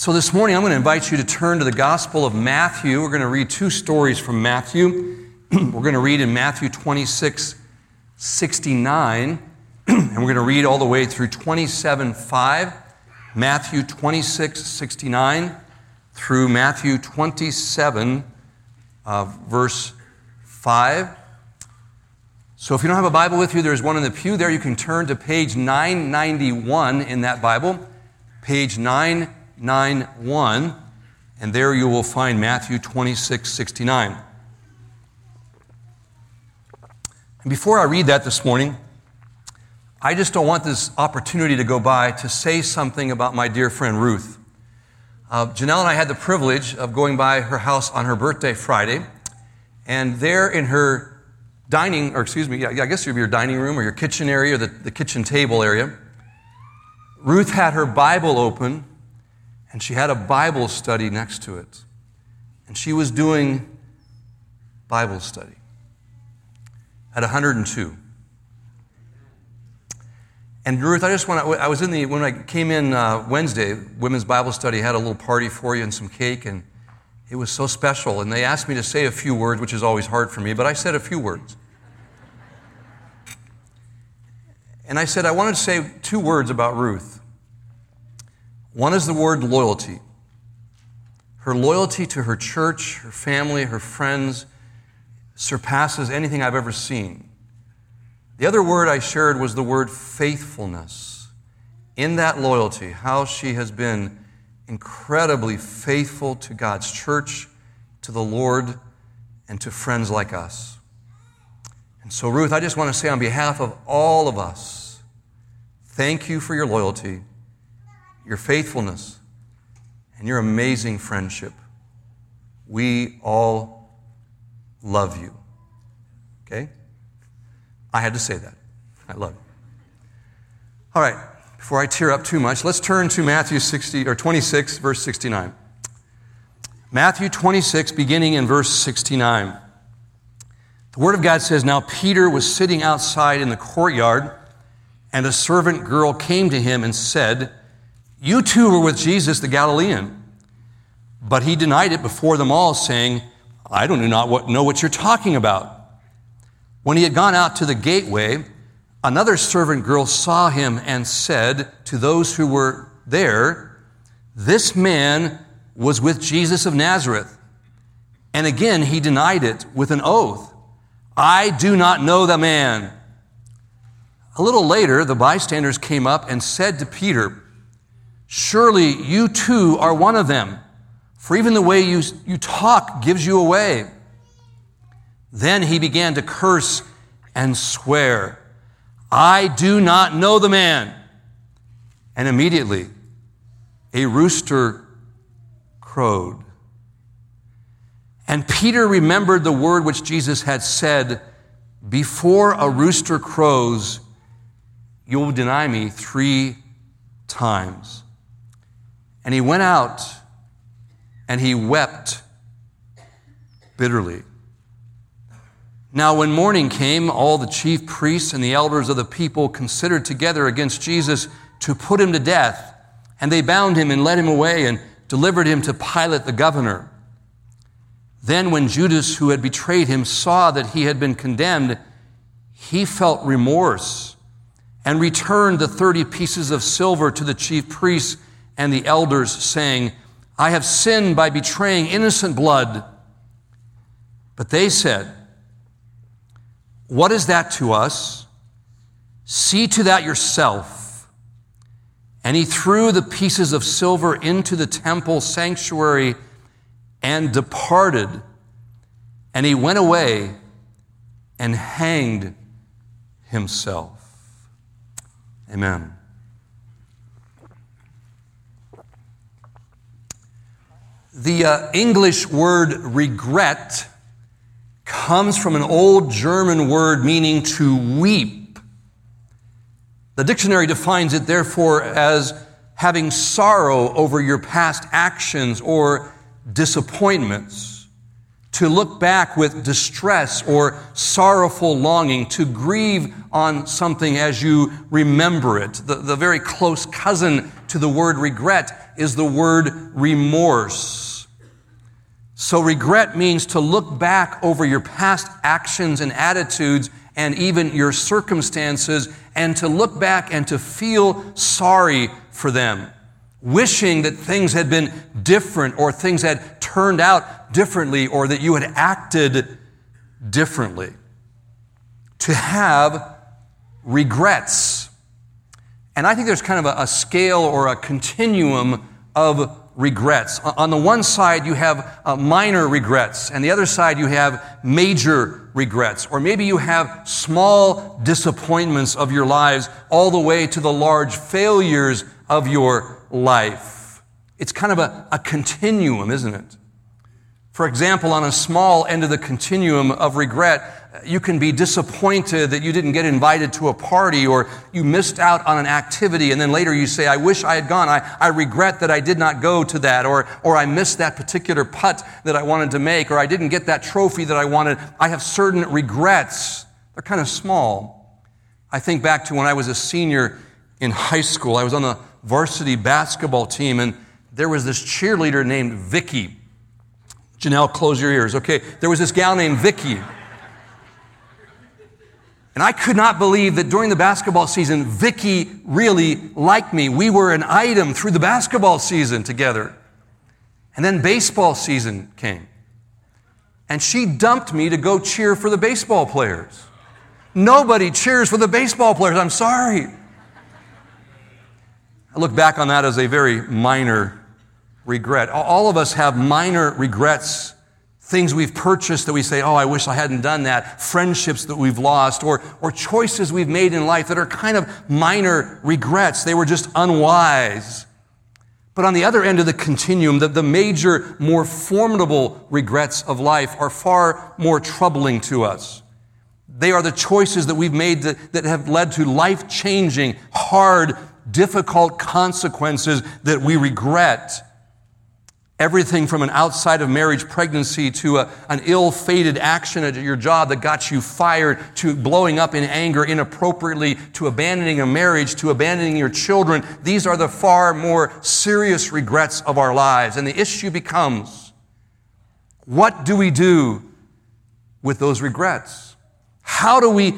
So this morning, I'm going to invite you to turn to the Gospel of Matthew. We're going to read two stories from Matthew. We're going to read in Matthew 26:69, and we're going to read all the way through 27:5. Matthew 26:69 through Matthew 27, verse 5. So if you don't have a Bible with you, there's one in the pew there. You can turn to page 991 in that Bible, page 991, and there you will find Matthew 26:69. And before I read that this morning, I just don't want this opportunity to go by to say something about my dear friend Ruth. Janelle and I had the privilege of going by her house on her birthday Friday, and there in her I guess it would be your dining room or your kitchen area, or the kitchen table area, Ruth had her Bible open, and she had a Bible study next to it. And she was doing Bible study at 102. And Ruth, when I came in Wednesday, Women's Bible Study had a little party for you and some cake, and it was so special. And they asked me to say a few words, which is always hard for me, but I said a few words. And I said I wanted to say two words about Ruth. One is the word loyalty. Her loyalty to her church, her family, her friends surpasses anything I've ever seen. The other word I shared was the word faithfulness. In that loyalty, how she has been incredibly faithful to God's church, to the Lord, and to friends like us. And so, Ruth, I just want to say on behalf of all of us, thank you for your loyalty, your faithfulness, and your amazing friendship. We all love you. Okay? I had to say that. I love you. All right, before I tear up too much, let's turn to Matthew 26, verse 69. Matthew 26, beginning in verse 69. The Word of God says, "Now Peter was sitting outside in the courtyard, and a servant girl came to him and said, 'You too were with Jesus the Galilean.' But he denied it before them all, saying, 'I do not know what you're talking about.' When he had gone out to the gateway, another servant girl saw him and said to those who were there, 'This man was with Jesus of Nazareth.' And again he denied it with an oath, 'I do not know the man.' A little later, the bystanders came up and said to Peter, 'Surely you too are one of them, for even the way you talk gives you away.' Then he began to curse and swear, 'I do not know the man.' And immediately a rooster crowed. And Peter remembered the word which Jesus had said, 'Before a rooster crows, you will deny me 3 times.' And he went out and he wept bitterly. Now when morning came, all the chief priests and the elders of the people considered together against Jesus to put him to death. And they bound him and led him away and delivered him to Pilate the governor. Then when Judas, who had betrayed him, saw that he had been condemned, he felt remorse and returned the 30 pieces of silver to the chief priests and the elders, saying, 'I have sinned by betraying innocent blood.' But they said, 'What is that to us? See to that yourself.' And he threw the pieces of silver into the temple sanctuary and departed. And he went away and hanged himself." Amen. The English word regret comes from an old German word meaning to weep. The dictionary defines it, therefore, as having sorrow over your past actions or disappointments, to look back with distress or sorrowful longing, to grieve on something as you remember it. The very close cousin to the word regret is the word remorse. So regret means to look back over your past actions and attitudes and even your circumstances, and to look back and to feel sorry for them, wishing that things had been different or things had turned out differently or that you had acted differently. To have regrets. And I think there's kind of a scale or a continuum of regrets. On the one side, you have minor regrets, and the other side, you have major regrets. Or maybe you have small disappointments of your lives all the way to the large failures of your life. It's kind of a continuum, isn't it? For example, on a small end of the continuum of regret, you can be disappointed that you didn't get invited to a party, or you missed out on an activity, and then later you say, I wish I had gone. I regret that I did not go to that, or I missed that particular putt that I wanted to make, or I didn't get that trophy that I wanted. I have certain regrets. They're kind of small. I think back to when I was a senior in high school. I was on the varsity basketball team, and there was this cheerleader named Vicky. Janelle, close your ears. Okay, there was this gal named Vicky. And I could not believe that during the basketball season, Vicky really liked me. We were an item through the basketball season together. And then baseball season came. And she dumped me to go cheer for the baseball players. Nobody cheers for the baseball players. I'm sorry. I look back on that as a very minor regret. All of us have minor regrets, things we've purchased that we say, oh, I wish I hadn't done that, friendships that we've lost, or choices we've made in life that are kind of minor regrets. They were just unwise. But on the other end of the continuum, the major, more formidable regrets of life are far more troubling to us. They are the choices that we've made that have led to life-changing, hard, difficult consequences that we regret. Everything from an outside of marriage pregnancy to an ill-fated action at your job that got you fired, to blowing up in anger inappropriately, to abandoning a marriage, to abandoning your children. These are the far more serious regrets of our lives. And the issue becomes, what do we do with those regrets? How do we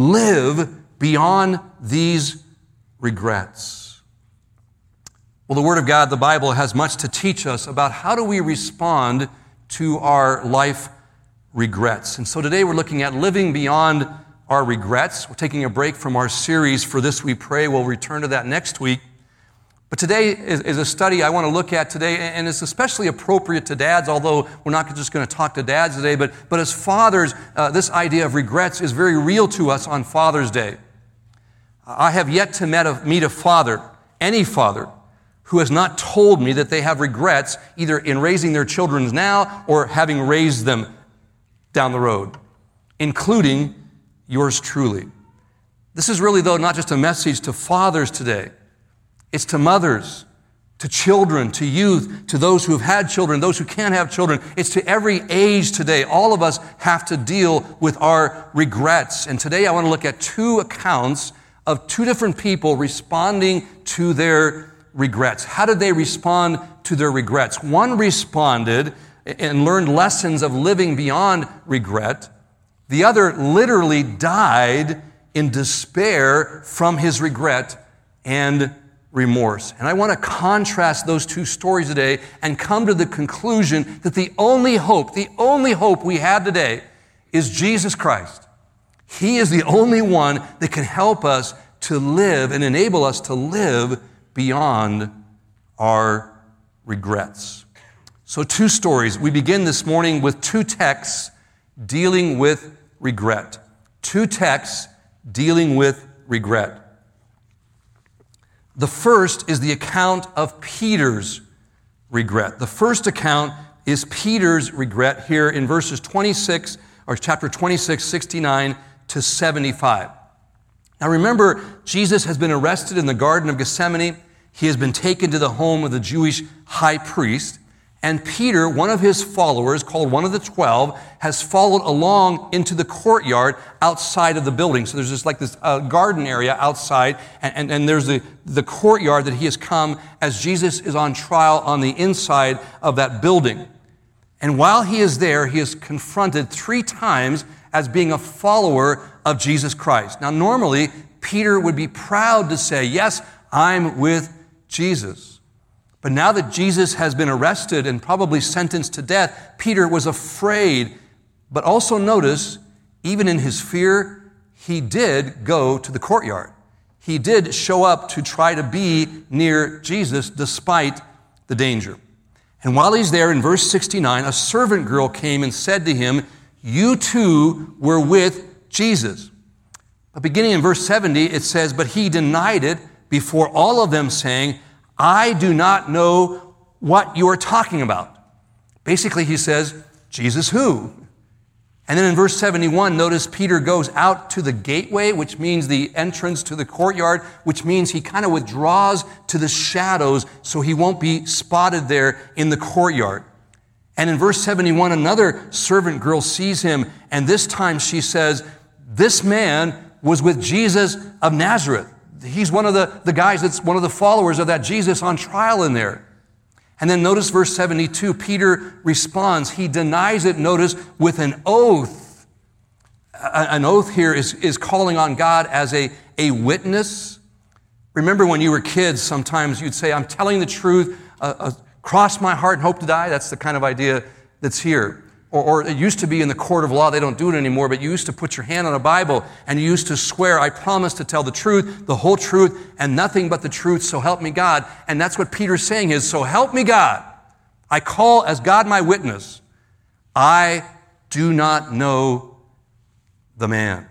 live beyond these regrets? Well, the Word of God, the Bible, has much to teach us about how do we respond to our life regrets. And so today we're looking at living beyond our regrets. We're taking a break from our series for This We Pray. We'll return to that next week. But today is a study I want to look at today, and it's especially appropriate to dads, although we're not just going to talk to dads today, but as fathers, this idea of regrets is very real to us on Father's Day. I have yet to meet a father, any father, who has not told me that they have regrets either in raising their children now or having raised them down the road, including yours truly. This is really, though, not just a message to fathers today. It's to mothers, to children, to youth, to those who have had children, those who can't have children. It's to every age today. All of us have to deal with our regrets. And today I want to look at two accounts of two different people responding to their regrets. How did they respond to their regrets? One responded and learned lessons of living beyond regret. The other literally died in despair from his regret and remorse. And I want to contrast those two stories today and come to the conclusion that the only hope we have today is Jesus Christ. He is the only one that can help us to live and enable us to live beyond our regrets. So two stories. We begin this morning with two texts dealing with regret. Two texts dealing with regret. The first is the account of Peter's regret. The first account is Peter's regret here in verses 26, or chapter 26, 69 to 75. Now remember, Jesus has been arrested in the Garden of Gethsemane. He has been taken to the home of the Jewish high priest. And Peter, one of his followers, called one of the 12, has followed along into the courtyard outside of the building. So there's this garden area outside, and there's the courtyard that he has come as Jesus is on trial on the inside of that building. And while he is there, he is confronted 3 times as being a follower of Jesus Christ. Now, normally, Peter would be proud to say, yes, I'm with Jesus. But now that Jesus has been arrested and probably sentenced to death, Peter was afraid. But also notice, even in his fear, he did go to the courtyard. He did show up to try to be near Jesus despite the danger. And while he's there, in verse 69, a servant girl came and said to him, "You too were with Jesus." But beginning in verse 70, it says, "But he denied it before all of them, saying, I do not know what you are talking about." Basically, he says, Jesus who? And then in verse 71, notice Peter goes out to the gateway, which means the entrance to the courtyard, which means he kind of withdraws to the shadows so he won't be spotted there in the courtyard. And in verse 71, another servant girl sees him, and this time she says, "This man was with Jesus of Nazareth." He's one of the guys that's one of the followers of that Jesus on trial in there. And then notice verse 72, Peter responds. He denies it, notice, with an oath. An oath here is calling on God as a witness. Remember when you were kids, sometimes you'd say, "I'm telling the truth, cross my heart and hope to die." That's the kind of idea that's here. Or it used to be in the court of law, they don't do it anymore, but you used to put your hand on a Bible and you used to swear, "I promise to tell the truth, the whole truth, and nothing but the truth, so help me God." And that's what Peter's saying is, so help me God. I call as God my witness. I do not know the man.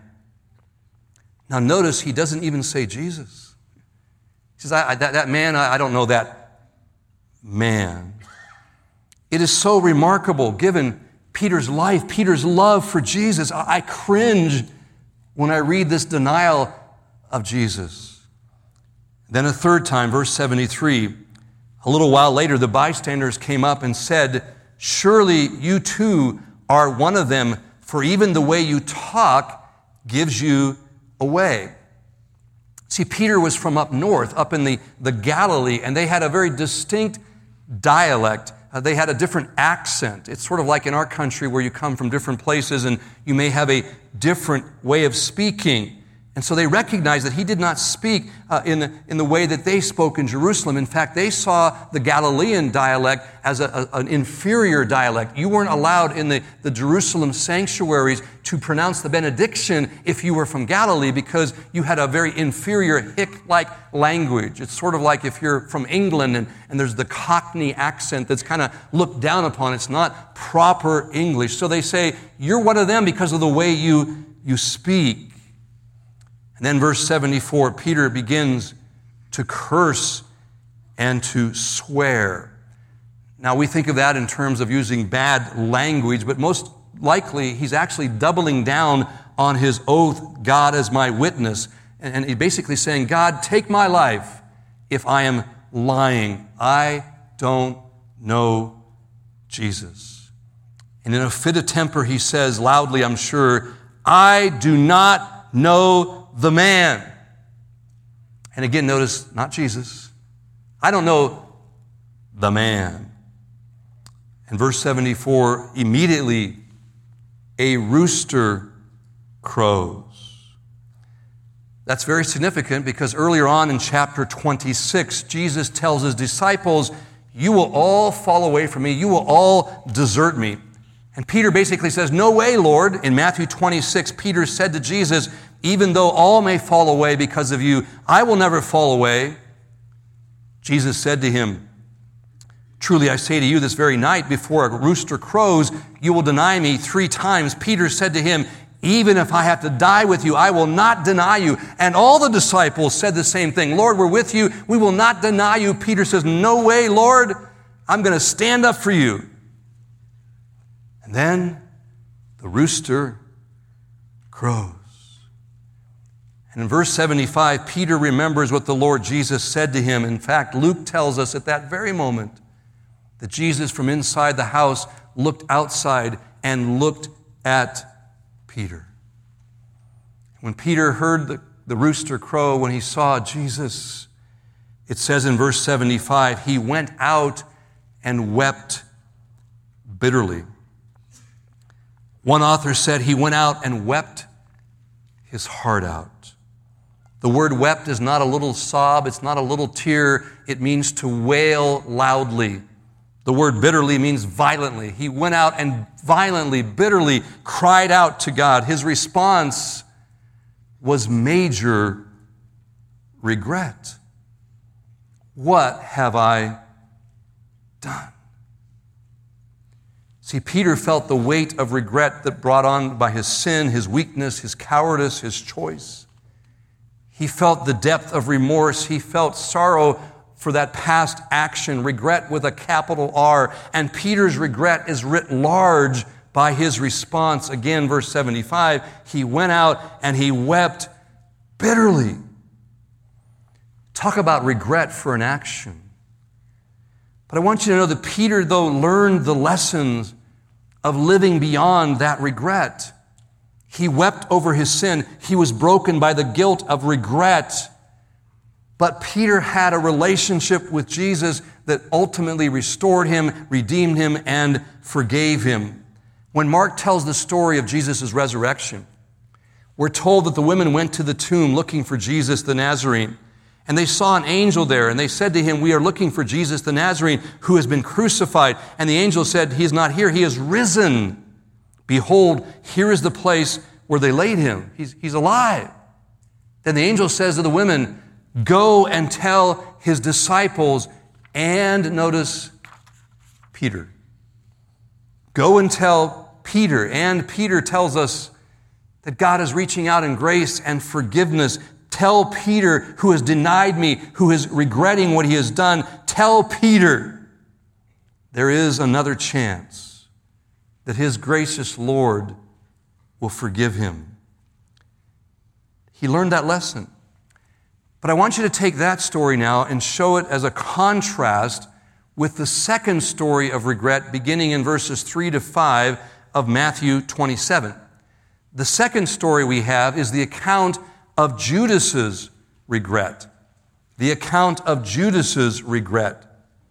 Now notice he doesn't even say Jesus. He says, that man, I don't know that man. It is so remarkable given Peter's life, Peter's love for Jesus. I cringe when I read this denial of Jesus. Then a third time, verse 73, a little while later, the bystanders came up and said, "Surely you too are one of them, for even the way you talk gives you away." See, Peter was from up north, up in the Galilee, and they had a very distinct dialect. They had a different accent. It's sort of like in our country where you come from different places and you may have a different way of speaking. And so they recognized that he did not speak in the way that they spoke in Jerusalem. In fact, they saw the Galilean dialect as an inferior dialect. You weren't allowed in the Jerusalem sanctuaries to pronounce the benediction if you were from Galilee because you had a very inferior hick-like language. It's sort of like if you're from England and there's the Cockney accent that's kind of looked down upon. It's not proper English. So they say, you're one of them because of the way you speak. And then verse 74, Peter begins to curse and to swear. Now we think of that in terms of using bad language, but most likely he's actually doubling down on his oath, "God as my witness." And he's basically saying, "God, take my life if I am lying. I don't know Jesus." And in a fit of temper, he says loudly, I'm sure, "I do not know the man." And again, notice, not Jesus. I don't know the man. In verse 74, immediately a rooster crows. That's very significant because earlier on in chapter 26, Jesus tells his disciples, "You will all fall away from me. You will all desert me." And Peter basically says, "No way, Lord." In Matthew 26, Peter said to Jesus, "Even though all may fall away because of you, I will never fall away." Jesus said to him, "Truly I say to you, this very night before a rooster crows, you will deny me 3 times. Peter said to him, "Even if I have to die with you, I will not deny you." And all the disciples said the same thing. "Lord, we're with you. We will not deny you." Peter says, "No way, Lord. I'm going to stand up for you." And then the rooster crows. And in verse 75, Peter remembers what the Lord Jesus said to him. In fact, Luke tells us at that very moment that Jesus from inside the house looked outside and looked at Peter. When Peter heard the rooster crow, when he saw Jesus, it says in verse 75, he went out and wept bitterly. One author said he went out and wept his heart out. The word wept is not a little sob, it's not a little tear, it means to wail loudly. The word bitterly means violently. He went out and violently, bitterly cried out to God. His response was major regret. What have I done? See, Peter felt the weight of regret that brought on by his sin, his weakness, his cowardice, his choice. He felt the depth of remorse. He felt sorrow for that past action, regret with a capital R. And Peter's regret is writ large by his response. Again, verse 75, he went out and he wept bitterly. Talk about regret for an action. But I want you to know that Peter, though, learned the lessons of living beyond that regret. He wept over his sin. He was broken by the guilt of regret. But Peter had a relationship with Jesus that ultimately restored him, redeemed him, and forgave him. When Mark tells the story of Jesus' resurrection, we're told that the women went to the tomb looking for Jesus the Nazarene. And they saw an angel there, and they said to him, we are looking for Jesus the Nazarene who has been crucified. And the angel said, he is not here, he is risen. Behold, here is the place where they laid him. He's alive. Then the angel says to the women, go and tell his disciples, and notice Peter. Go and tell Peter. And Peter tells us that God is reaching out in grace and forgiveness. Tell Peter, who has denied me, who is regretting what he has done, tell Peter there is another chance that his gracious Lord will forgive him. He learned that lesson. But I want you to take that story now and show it as a contrast with the second story of regret beginning in verses 3 to 5 of Matthew 27. The second story we have is the account of Judas's regret. The account of Judas's regret.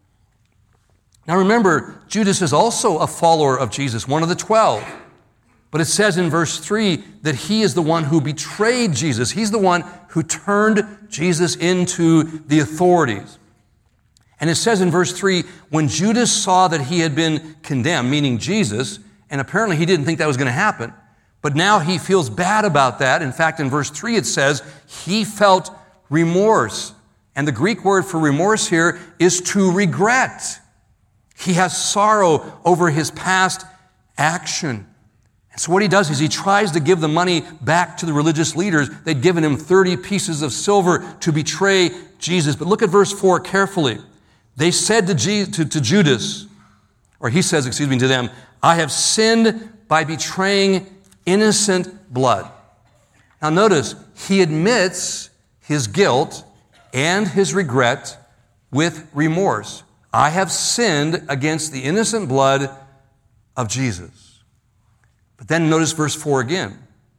Now remember, Judas is also a follower of Jesus, one of the 12. But it says in verse 3 that he is the one who betrayed Jesus. He's the one who turned Jesus into the authorities. And it says in verse 3, when Judas saw that he had been condemned, meaning Jesus, and apparently he didn't think that was going to happen, but now he feels bad about that. In fact, in verse 3 it says, he felt remorse. And the Greek word for remorse here is to regret. He has sorrow over his past action. And so what he does is he tries to give the money back to the religious leaders. They'd given him 30 pieces of silver to betray Jesus. But look at verse 4 carefully. They said to Judas, or he says, to them, I have sinned by betraying innocent blood. Now notice, he admits his guilt and his regret with remorse. I have sinned against the innocent blood of Jesus. But then notice verse 4 again.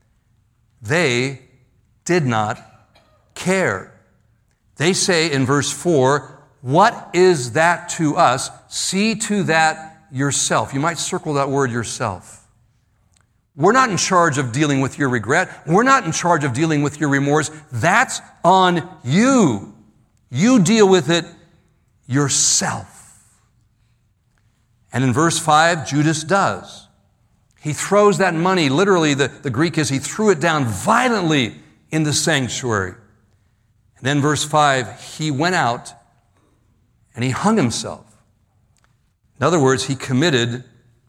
They did not care. They say in verse 4, what is that to us? See to that yourself. You might circle that word yourself. We're not in charge of dealing with your regret. We're not in charge of dealing with your remorse. That's on you. You deal with it yourself. And in verse 5, Judas does. He throws that money, literally the Greek is he threw it down violently in the sanctuary. And then verse 5, he went out and he hung himself. In other words, he committed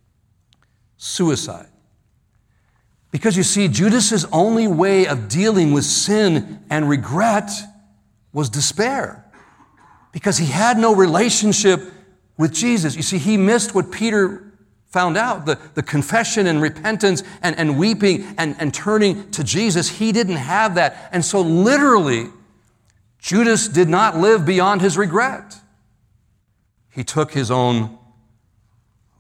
suicide. Because you see, Judas's only way of dealing with sin and regret was despair. Because he had no relationship with Jesus. You see, he missed what Peter found out, the confession and repentance and weeping and turning to Jesus. He didn't have that. And so literally, Judas did not live beyond his regret. He took his own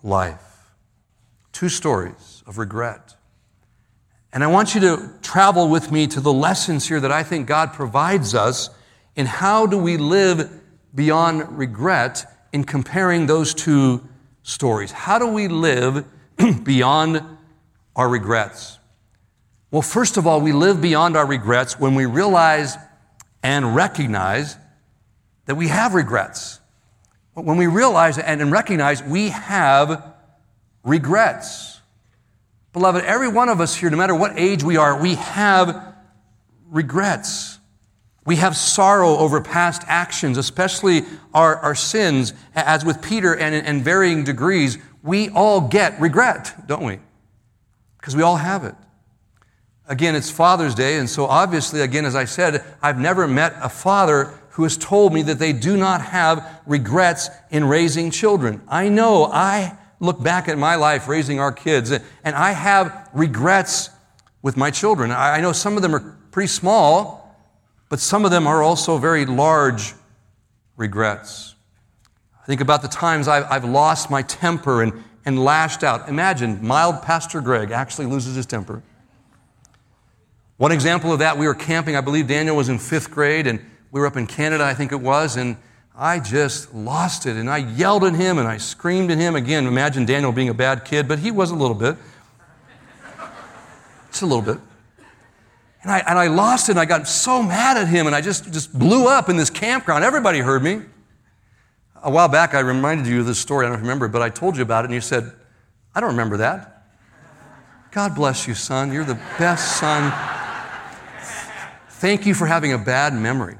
life. 2 stories of regret. And I want you to travel with me to the lessons here that I think God provides us in how do we live beyond regret in comparing those 2 stories. How do we live beyond our regrets? Well, first of all, we live beyond our regrets when we realize and recognize that we have regrets. When we realize and recognize we have regrets. Beloved, every one of us here, no matter what age we are, we have regrets. We have sorrow over past actions, especially our sins. As with Peter and in varying degrees, we all get regret, don't we? Because we all have it. Again, it's Father's Day, and so obviously, again, as I said, I've never met a father who has told me that they do not have regrets in raising children. I know I look back at my life raising our kids, and I have regrets with my children. I know some of them are pretty small, but some of them are also very large regrets. I think about the times I've lost my temper and lashed out. Imagine mild Pastor Greg actually loses his temper. One example of that, we were camping. I believe Daniel was in 5th grade, and we were up in Canada, I think it was, and I just lost it, and I yelled at him, and I screamed at him. Again, imagine Daniel being a bad kid, but he was a little bit. Just a little bit. And I lost it, and I got so mad at him, and I just blew up in this campground. Everybody heard me. A while back, I reminded you of this story. I don't remember, but I told you about it, and you said, I don't remember that. God bless you, son. You're the best son. Thank you for having a bad memory.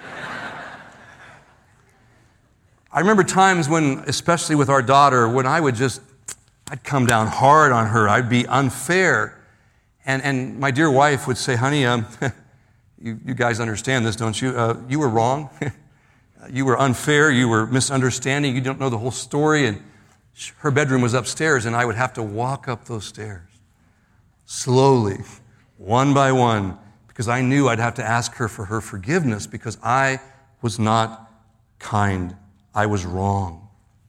I remember times when, especially with our daughter, when I'd come down hard on her. I'd be unfair. And my dear wife would say, honey, you guys understand this, don't you? You were wrong. You were unfair. You were misunderstanding. You don't know the whole story. And her bedroom was upstairs, and I would have to walk up those stairs slowly, one by one, because I knew I'd have to ask her for her forgiveness because I was not kind. I was wrong.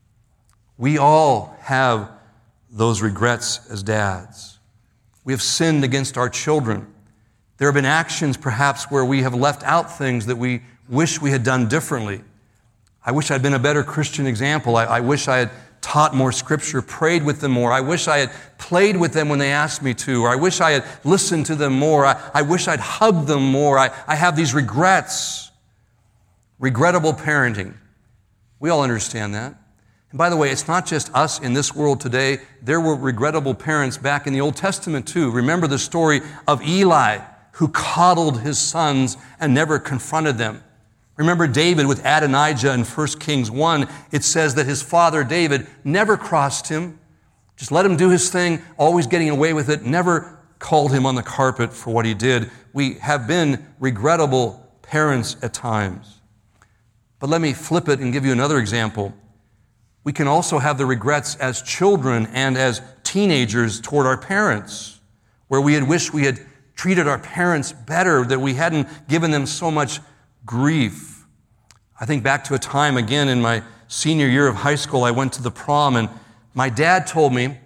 We all have those regrets as dads. We have sinned against our children. There have been actions perhaps where we have left out things that we wish we had done differently. I wish I'd been a better Christian example. I wish I had taught more Scripture, prayed with them more. I wish I had played with them when they asked me to, or I wish I had listened to them more. I wish I'd hugged them more. I have these regrets. Regrettable parenting. We all understand that. And by the way, it's not just us in this world today. There were regrettable parents back in the Old Testament too. Remember the story of Eli, who coddled his sons and never confronted them. Remember David with Adonijah in 1 Kings 1. It says that his father David never crossed him, just let him do his thing, always getting away with it, never called him on the carpet for what he did. We have been regrettable parents at times. But let me flip it and give you another example. We can also have the regrets as children and as teenagers toward our parents, where we had wished we had treated our parents better, that we hadn't given them so much grief. I think back to a time, again, in my senior year of high school, I went to the prom, and my dad told me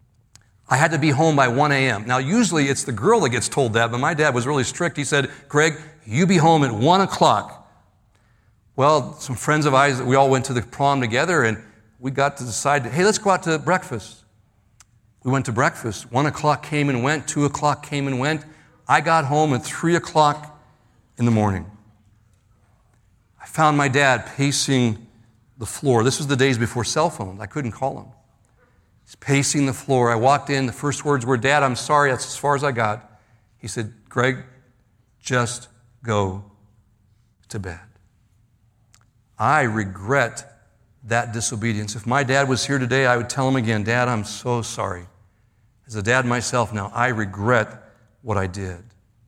I had to be home by 1 a.m. Now, usually it's the girl that gets told that, but my dad was really strict. He said, Greg, you be home at 1 o'clock. Well, some friends of ours, we all went to the prom together, and we got to decide, hey, let's go out to breakfast. We went to breakfast. 1 o'clock came and went. 2 o'clock came and went. I got home at 3 o'clock in the morning. I found my dad pacing the floor. This was the days before cell phones. I couldn't call him. He's pacing the floor. I walked in. The first words were, Dad, I'm sorry. That's as far as I got. He said, Greg, just go to bed. I regret that disobedience. If my dad was here today, I would tell him again, Dad, I'm so sorry. As a dad myself now, I regret what I did.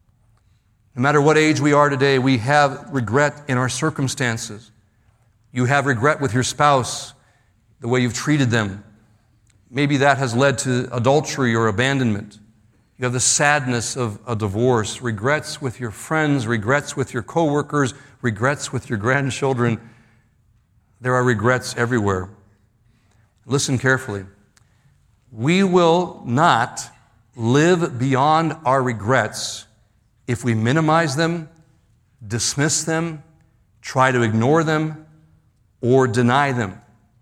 No matter what age we are today, we have regret in our circumstances. You have regret with your spouse, the way you've treated them. Maybe that has led to adultery or abandonment. You have the sadness of a divorce, regrets with your friends, regrets with your coworkers, regrets with your grandchildren. There are regrets everywhere. Listen carefully. We will not live beyond our regrets if we minimize them, dismiss them, try to ignore them, or deny them.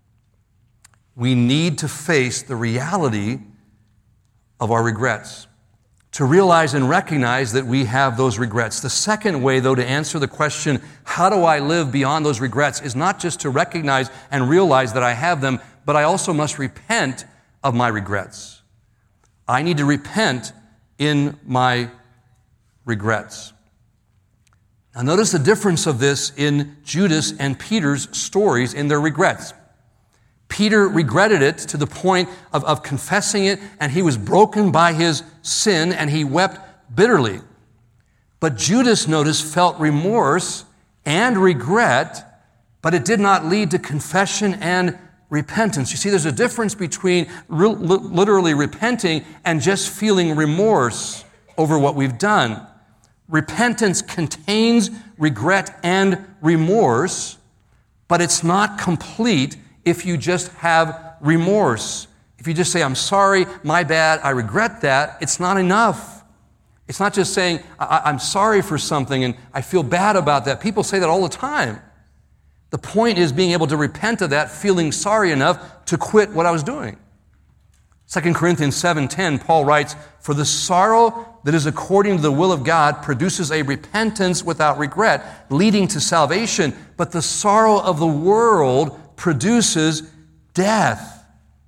We need to face the reality of our regrets, to realize and recognize that we have those regrets. The second way, though, to answer the question, how do I live beyond those regrets, is not just to recognize and realize that I have them, but I also must repent of my regrets. I need to repent in my regrets. Now notice the difference of this in Judas and Peter's stories in their regrets. Peter regretted it to the point of confessing it, and he was broken by his sin, and he wept bitterly. But Judas, notice, felt remorse and regret, but it did not lead to confession and repentance. You see, there's a difference between literally repenting and just feeling remorse over what we've done. Repentance contains regret and remorse, but it's not complete if you just have remorse. If you just say, I'm sorry, my bad, I regret that, it's not enough. It's not just saying, I'm sorry for something and I feel bad about that. People say that all the time. The point is being able to repent of that, feeling sorry enough to quit what I was doing. 2 Corinthians 7:10, Paul writes, for the sorrow that is according to the will of God produces a repentance without regret, leading to salvation, but the sorrow of the world produces death.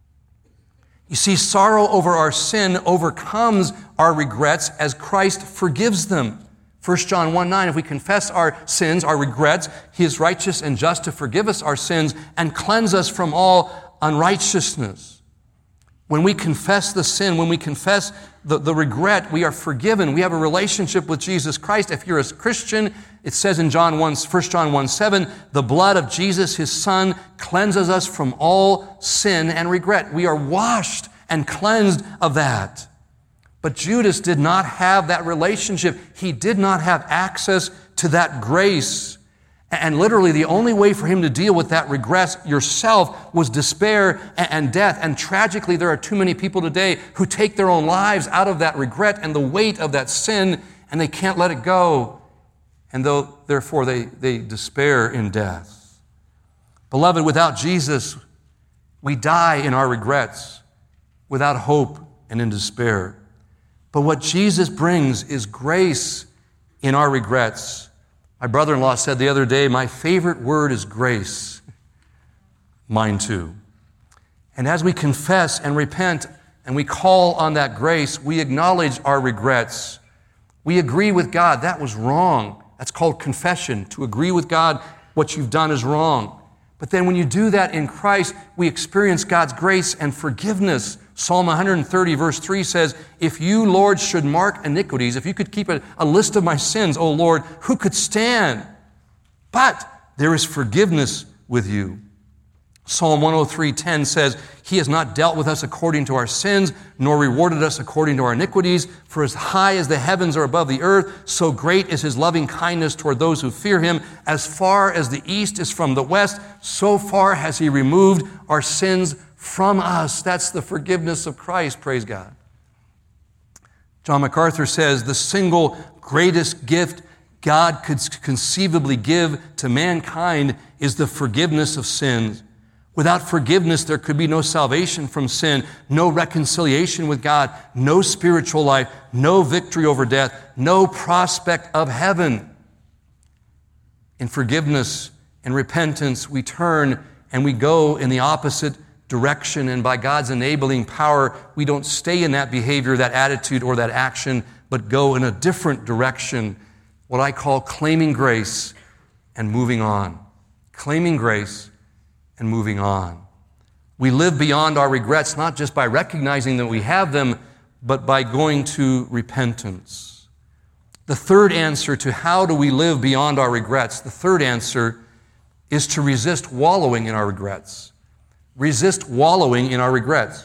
You see, sorrow over our sin overcomes our regrets as Christ forgives them. 1 John 1:9, if we confess our sins, our regrets, He is righteous and just to forgive us our sins and cleanse us from all unrighteousness. When we confess the sin, when we confess the regret, we are forgiven. We have a relationship with Jesus Christ. If you're a Christian, it says in 1 John 1:7, the blood of Jesus, His Son, cleanses us from all sin and regret. We are washed and cleansed of that. But Judas did not have that relationship. He did not have access to that grace. And literally the only way for him to deal with that regret yourself was despair and death. And tragically, there are too many people today who take their own lives out of that regret and the weight of that sin, and they can't let it go. And therefore they despair in death. Beloved, without Jesus, we die in our regrets, without hope and in despair. But what Jesus brings is grace in our regrets. My brother-in-law said the other day, my favorite word is grace. Mine too. And as we confess and repent and we call on that grace, we acknowledge our regrets. We agree with God, that was wrong. That's called confession. To agree with God, what you've done is wrong. But then when you do that in Christ, we experience God's grace and forgiveness. Psalm 130 verse 3 says, if you, Lord, should mark iniquities, if you could keep a list of my sins, O Lord, who could stand? But there is forgiveness with you. Psalm 103:10 says, He has not dealt with us according to our sins, nor rewarded us according to our iniquities. For as high as the heavens are above the earth, so great is His loving kindness toward those who fear Him. As far as the east is from the west, so far has He removed our sins from us. That's the forgiveness of Christ, praise God. John MacArthur says, the single greatest gift God could conceivably give to mankind is the forgiveness of sins. Without forgiveness, there could be no salvation from sin, no reconciliation with God, no spiritual life, no victory over death, no prospect of heaven. In forgiveness and repentance, we turn and we go in the opposite direction, and by God's enabling power, we don't stay in that behavior, that attitude, or that action, but go in a different direction, what I call claiming grace and moving on. Claiming grace and moving on. We live beyond our regrets, not just by recognizing that we have them, but by going to repentance. The third answer to how do we live beyond our regrets, the third answer is to resist wallowing in our regrets. Resist wallowing in our regrets.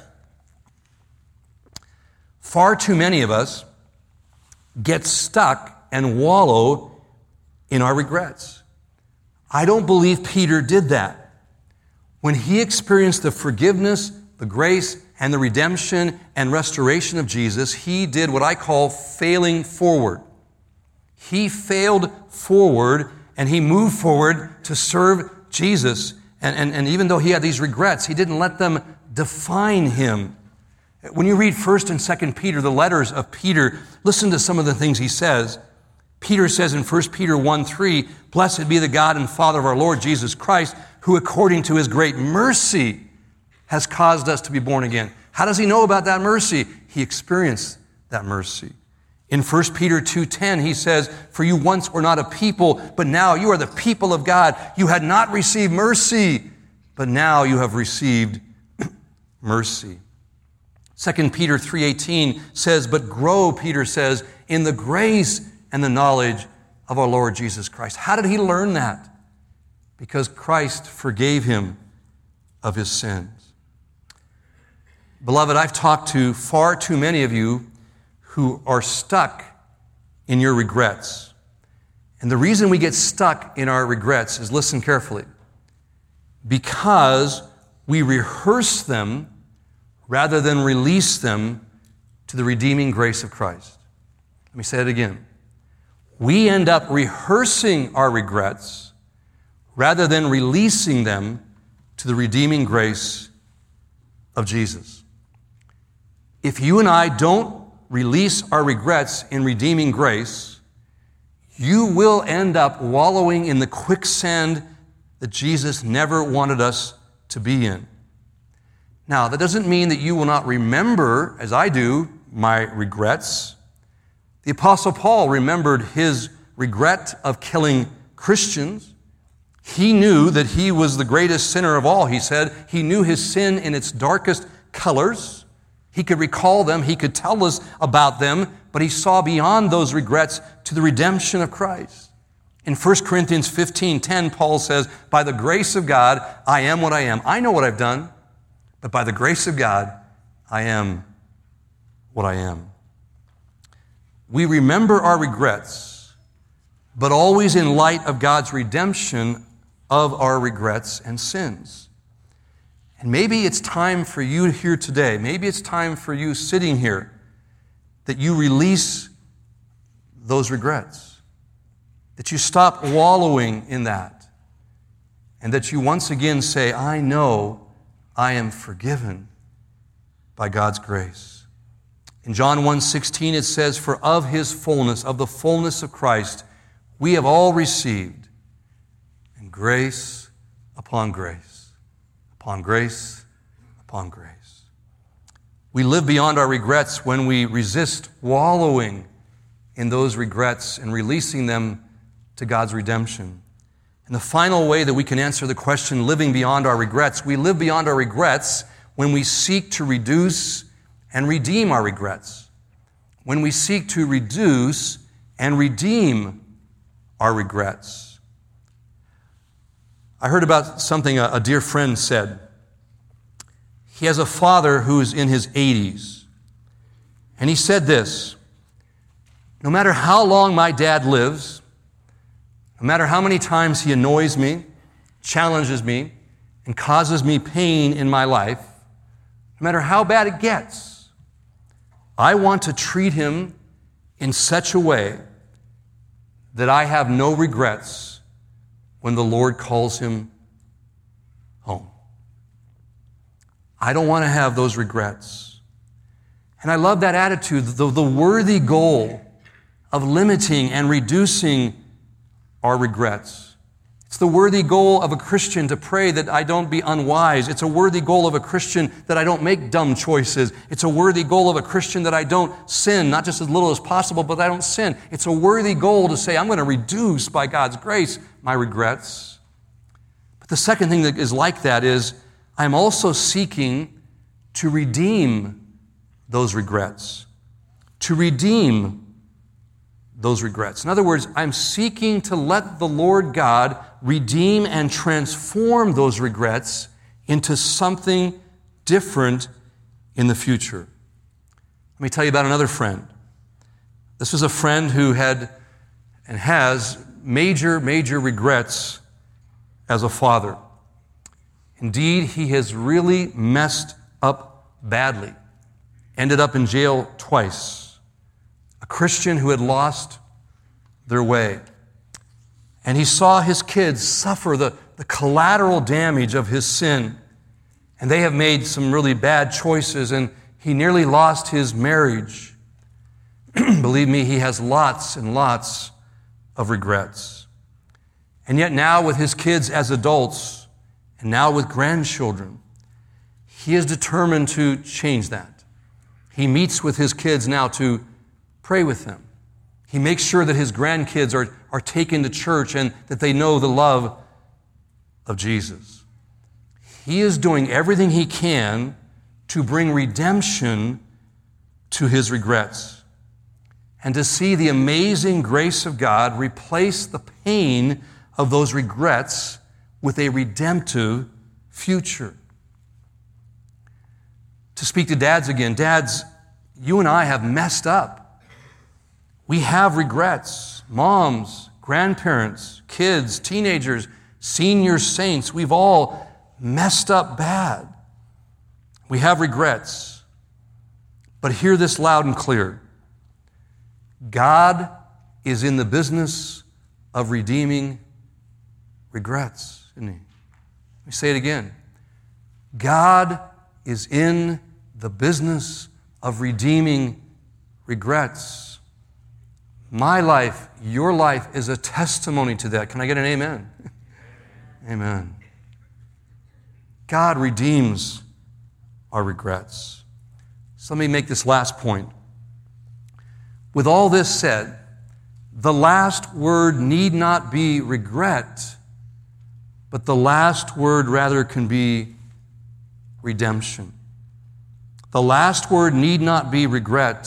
Far too many of us get stuck and wallow in our regrets. I don't believe Peter did that. When he experienced the forgiveness, the grace and the redemption and restoration of Jesus, he did what I call failing forward. He failed forward and he moved forward to serve Jesus. And even though he had these regrets, he didn't let them define him. When you read 1 and 2 Peter, the letters of Peter, listen to some of the things he says. Peter says in 1 Peter 1:3, "Blessed be the God and Father of our Lord Jesus Christ, who according to his great mercy has caused us to be born again." How does he know about that mercy? He experienced that mercy. In 1 Peter 2:10, he says, "For you once were not a people, but now you are the people of God. You had not received mercy, but now you have received mercy." 2 Peter 3:18 says, "But grow," Peter says, "in the grace and the knowledge of our Lord Jesus Christ." How did he learn that? Because Christ forgave him of his sins. Beloved, I've talked to far too many of you who are stuck in your regrets. And the reason we get stuck in our regrets is, listen carefully, because we rehearse them rather than release them to the redeeming grace of Christ. Let me say it again. We end up rehearsing our regrets rather than releasing them to the redeeming grace of Jesus. If you and I don't release our regrets in redeeming grace, you will end up wallowing in the quicksand that Jesus never wanted us to be in. Now, that doesn't mean that you will not remember, as I do, my regrets. The Apostle Paul remembered his regret of killing Christians. He knew that he was the greatest sinner of all, he said. He knew his sin in its darkest colors. He could recall them, he could tell us about them, but he saw beyond those regrets to the redemption of Christ. In 1 Corinthians 15:10, Paul says, "By the grace of God, I am what I am." I know what I've done, but by the grace of God, I am what I am. We remember our regrets, but always in light of God's redemption of our regrets and sins. And maybe it's time for you here today, maybe it's time for you sitting here, that you release those regrets, that you stop wallowing in that, and that you once again say, "I know I am forgiven by God's grace." In John 1:16 it says, "For of his fullness, of the fullness of Christ, we have all received, and grace upon grace, upon grace, upon grace." We live beyond our regrets when we resist wallowing in those regrets and releasing them to God's redemption. And the final way that we can answer the question, living beyond our regrets, we live beyond our regrets when we seek to reduce and redeem our regrets. When we seek to reduce and redeem our regrets. I heard about something a dear friend said. He has a father who's in his 80s. And he said this, "No matter how long my dad lives, no matter how many times he annoys me, challenges me, and causes me pain in my life, no matter how bad it gets, I want to treat him in such a way that I have no regrets when the Lord calls him home. I don't want to have those regrets." And I love that attitude, the worthy goal of limiting and reducing our regrets. It's the worthy goal of a Christian to pray that I don't be unwise. It's a worthy goal of a Christian that I don't make dumb choices. It's a worthy goal of a Christian that I don't sin, not just as little as possible, but I don't sin. It's a worthy goal to say I'm going to reduce, by God's grace, my regrets. But the second thing that is like that is I'm also seeking to redeem those regrets. To redeem those regrets. In other words, I'm seeking to let the Lord God redeem and transform those regrets into something different in the future. Let me tell you about another friend. This was a friend who had and has major regrets as a father. Indeed, he has really messed up badly, ended up in jail twice. A Christian who had lost their way. And he saw his kids suffer the collateral damage of his sin. And they have made some really bad choices, and he nearly lost his marriage. Believe me, he has lots and lots of regrets. And yet now with his kids as adults, and now with grandchildren, he is determined to change that. He meets with his kids now to pray with them. He makes sure that his grandkids are taken to church and that they know the love of Jesus. He is doing everything he can to bring redemption to his regrets and to see the amazing grace of God replace the pain of those regrets with a redemptive future. To speak to dads again, dads, you and I have messed up. We have regrets. Moms, grandparents, kids, teenagers, senior saints, we've all messed up bad. We have regrets. But hear this loud and clear. God is in the business of redeeming regrets, isn't he? Let me say it again. God is in the business of redeeming regrets. My life, your life, is a testimony to that. Can I get an amen? Amen. God redeems our regrets. So let me make this last point. With all this said, the last word need not be regret, but the last word rather can be redemption. The last word need not be regret,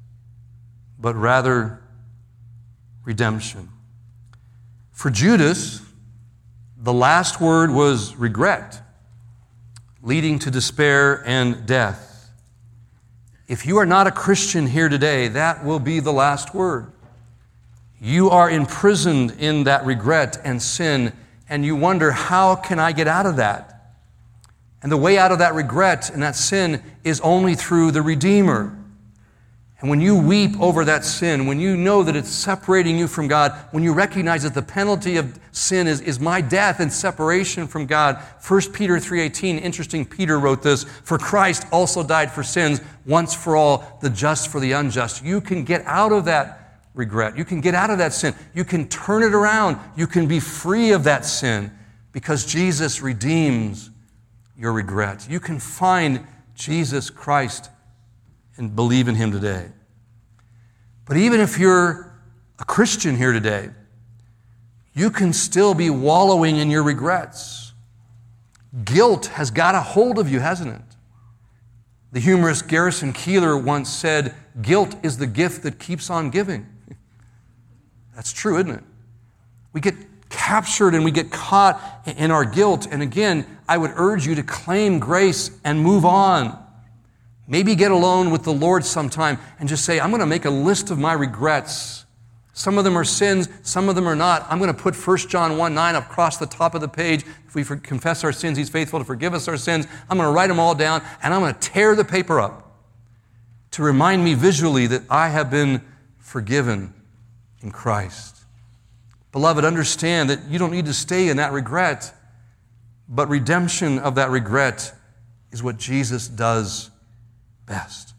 but rather redemption. For Judas, the last word was regret, leading to despair and death. If you are not a Christian here today, that will be the last word. You are imprisoned in that regret and sin, and you wonder, how can I get out of that? And the way out of that regret and that sin is only through the Redeemer. And when you weep over that sin, when you know that it's separating you from God, when you recognize that the penalty of sin is my death and separation from God, 1 Peter 3:18, interesting, Peter wrote this, for Christ also died for sins, once for all, the just for the unjust. You can get out of that regret. You can get out of that sin. You can turn it around. You can be free of that sin because Jesus redeems your regret. You can find Jesus Christ and believe in him today. But even if you're a Christian here today, you can still be wallowing in your regrets. Guilt has got a hold of you, hasn't it? The humorist Garrison Keillor once said, guilt is the gift that keeps on giving. That's true, isn't it? We get captured and we get caught in our guilt. And again, I would urge you to claim grace and move on. Maybe get alone with the Lord sometime and just say, I'm going to make a list of my regrets. Some of them are sins, some of them are not. I'm going to put 1 John 1:9 across the top of the page. If we confess our sins, he's faithful to forgive us our sins. I'm going to write them all down, and I'm going to tear the paper up to remind me visually that I have been forgiven in Christ. Beloved, understand that you don't need to stay in that regret, but redemption of that regret is what Jesus does best.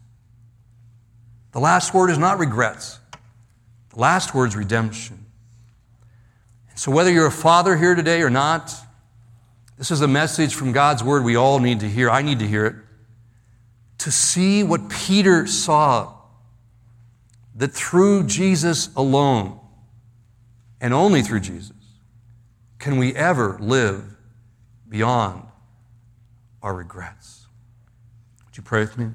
The last word is not regrets. The last word is redemption. And so whether you're a father here today or not, this is a message from God's word we all need to hear. I need to hear it. To see what Peter saw, that through Jesus alone, and only through Jesus, can we ever live beyond our regrets. Would you pray with me?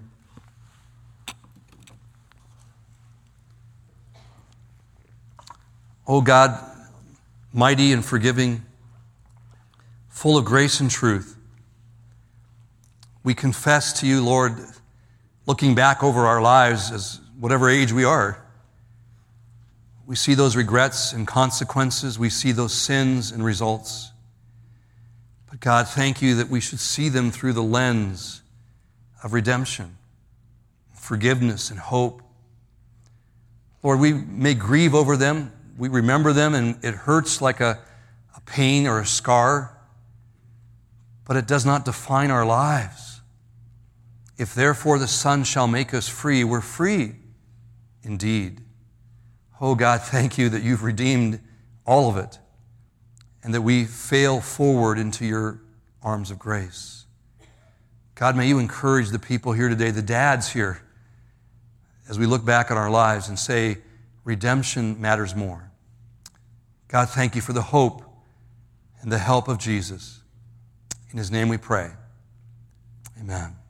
Oh God, mighty and forgiving, full of grace and truth, we confess to you, Lord, looking back over our lives as whatever age we are, we see those regrets and consequences. We see those sins and results. But God, thank you that we should see them through the lens of redemption, forgiveness, and hope. Lord, we may grieve over them. We remember them, and it hurts like a pain or a scar, but it does not define our lives. If therefore the Son shall make us free, we're free indeed. Oh God, thank you that you've redeemed all of it and that we fail forward into your arms of grace. God, may you encourage the people here today, the dads here, as we look back on our lives and say, redemption matters more. God, thank you for the hope and the help of Jesus. In his name we pray. Amen.